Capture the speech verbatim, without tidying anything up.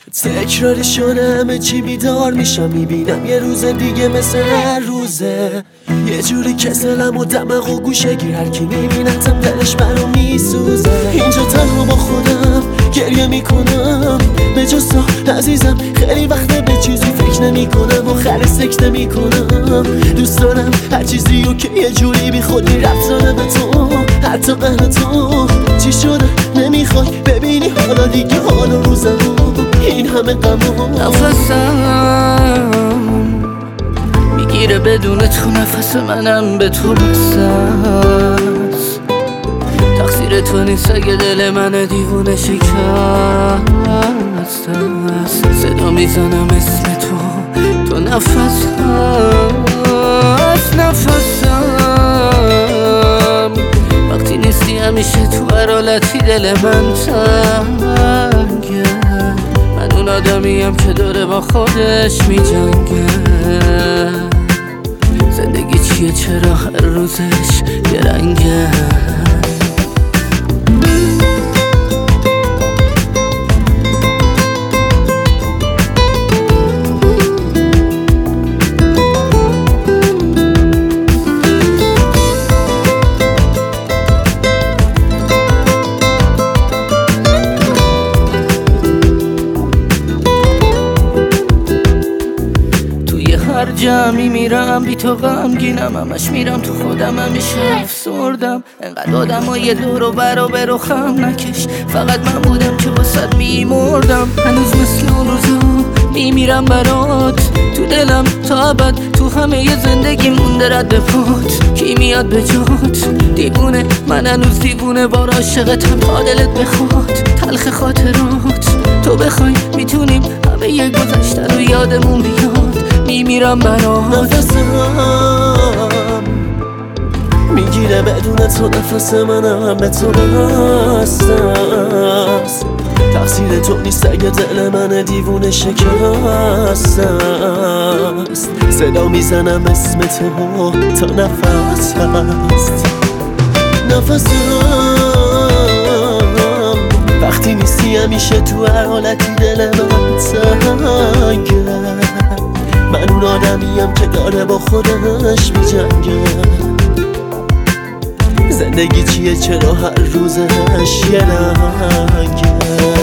تکراری شده همه چی بیدار میشم، میبینم یه روز دیگه مثل هر روزه. یه جوری کسلم و دماغ و گوشه گیر، هر کی میبینتم دلش برام میسوزه. اینجا تنها با خودم گریه میکنم، به جز تو عزیزم خیلی وقته به چیزی فکر نمیکنم، آخر سکته میکنم. دوست دارم هر چیزی و که یه جوری بی خودی رفت زده به تو، حتی قهر تو. چی شده نمیخوای ببینی حالا دیگه حال روزم، این همه غمو. نفسم میگیره بدون تو، نفس منم به تو بسته است. تقصیر تو نیست اگه دل من دیوونه شکست است. صدا میزنم اسم تو، تو نفس هست نفسم. وقتی نیستی همیشه تو هر حالتی دل من تنگه. من اون آدمیم که داره با خودش میجنگه. زندگی چیه چرا هر روزش یه رنگه. هر جمعی میرم بی تو غمگینم، همش میرم تو خودم همیشه افسردم. انقدر آدم ها یه دور و برا برو خم نکش، فقط من بودم که واسد میمردم. هنوز مثل اون روزا میمیرم برات، تو دلم تا ابد تو همه ی زندگی مونده رد پات. کی میاد به جات دیوونه، من هنوز دیوونه بار عاشقتم تا دلت بخواد. تلخ خاطرات تو بخوای میتونیم همه ی گذشته رو یادمون بیاد. میمیرم برات. نفسم میگیره بدون تو، نفس منم به تو بسته است. تقصیر تو نیست اگه دل من دیوونه شکست است. صدا میزنم اسم تو، تا نفس هست نفسم. وقتی نیستی همیشه تو هر حالتی دل من تنگه. من اون آدمیم که داره با خودش میجنگه. زندگی چیه چرا هر روزش یه رنگه.